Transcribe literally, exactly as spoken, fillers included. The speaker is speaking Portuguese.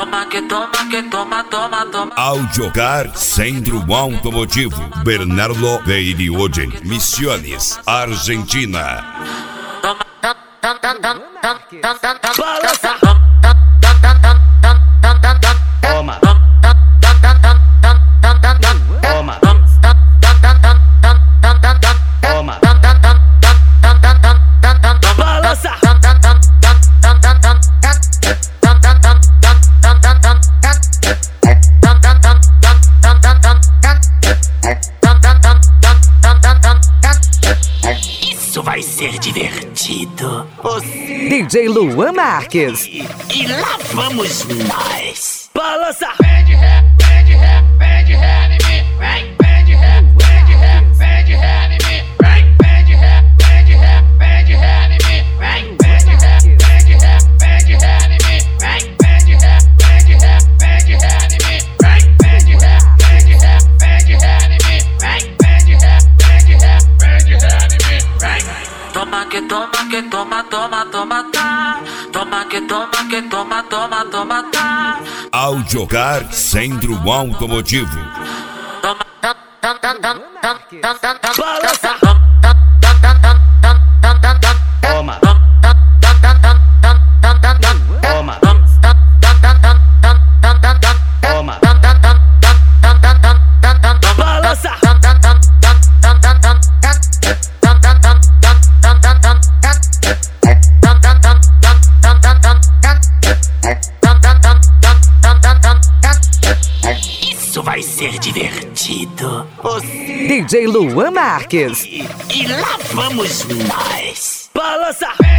Toma que toma que toma, toma, toma. Audiocar Centro Automotivo, Bernardo Veiriogen, Misiones, Argentina. Toma, tam, tam, tam, tam, tam, tam, tam, tam. Balança. Toma. Toma. Toma. Balança. Isso vai ser divertido. D J Luan Marques. E, e lá vamos nós. Balança. Vem de ré, vem de ré, vem de ré em mim. Vem, vem de ré, vem de ré, vem de ré em mim. Vem, vem de ré, vem de ré, vem de ré em mim. Vem, vem de ré, vem de ré, vem de ré em mim. Vem, vem de ré, vem de ré, vem de ré em mim. Vem, vem de ré, vem de ré, vem de ré em mim. Vem, vem de ré, vem de ré, vem de ré em mim. Vem. Toma que toma que toma, toma, toma, tá. Toma que toma que toma, toma, toma, tá. Audiocar Centro Automotivo. Toma, tam, tam, tam, tam, tam, tam, tam, tam. Balança. Tam, tam, tam, tam, tam, tam, tam, tam, tam. Toma. Tam, tam, tam, tam, tam, tam, tam, tam, tam. Toma. Tam, tam, tam, tam, tam, tam, tam, tam, tam. Toma. Tam, tam, tam, tam, tam, tam, tam, tam, tam, tam. Balança. Tam, tam, tam, tam, tam, tam, tam, tam. Tam, tam, tam, tam, tam, tam, tam, tam. Tam, tam, tam, tam, tam, tam, tam. Tam, tam, tam, tam, tam, tam, tam. Isso vai ser divertido. D J Luan Marques. E, e lá vamos nós. Balança. Vem